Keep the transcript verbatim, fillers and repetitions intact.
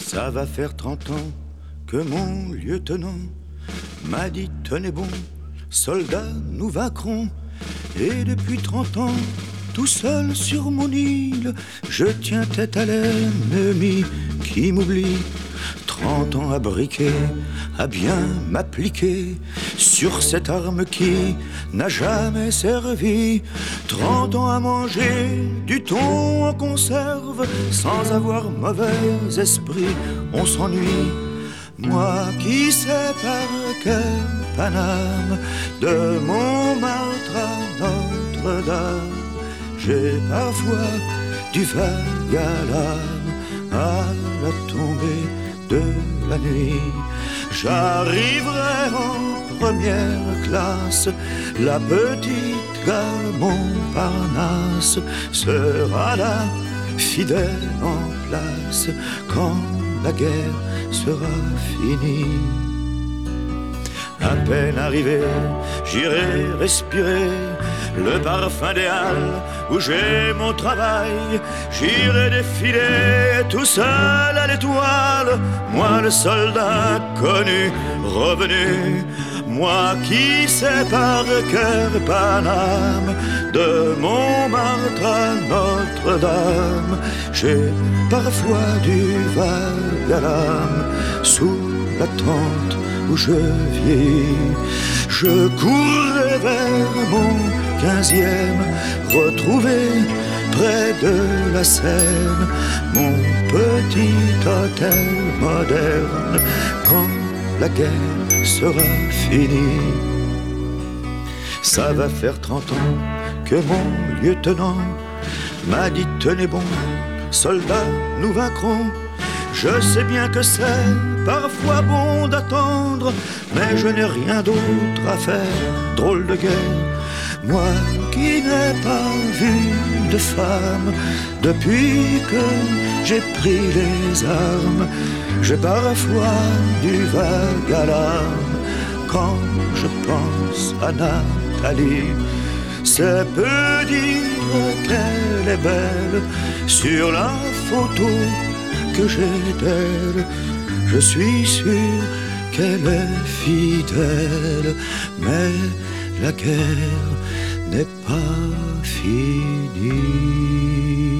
Ça va faire trente ans que mon lieutenant m'a dit tenez bon, soldats, nous vaincrons. Et depuis trente ans, tout seul sur mon île, je tiens tête à l'ennemi qui m'oublie. Trente ans à briquer, à bien m'appliquer sur cette arme qui n'a jamais servi. Trente ans à manger du thon en conserve sans avoir mauvais esprit, on s'ennuie. Moi qui sais par quel Paname de Montmartre à Notre-Dame, j'ai parfois du vague à l'âme à la tombée de la nuit. J'arriverai en première classe, la petite gare Montparnasse sera là, fidèle en place, quand la guerre sera finie. À peine arrivé, j'irai respirer le parfum des halles où j'ai mon travail. J'irai défiler tout seul à l'étoile, moi le soldat inconnu revenu. Moi qui sais par cœur Paname de Montmartre à Notre-Dame, j'ai parfois du vague à l'âme sous la tente où je vieillis. Je courrai vers mon quinzième, retrouver près de la Seine mon petit hôtel moderne quand la guerre sera finie. Ça va faire trente ans que mon lieutenant m'a dit tenez bon, soldats, nous vaincrons. Je sais bien que c'est parfois bon d'attendre, mais je n'ai rien d'autre à faire, drôle de guerre. Moi qui n'ai pas vu de femme depuis que j'ai pris les armes, j'ai parfois du vague à l'âme quand je pense à Nathalie. C'est peu dire qu'elle est belle sur la photo que j'ai d'elle. Je suis sûr qu'elle est fidèle, mais la guerre n'est pas finie.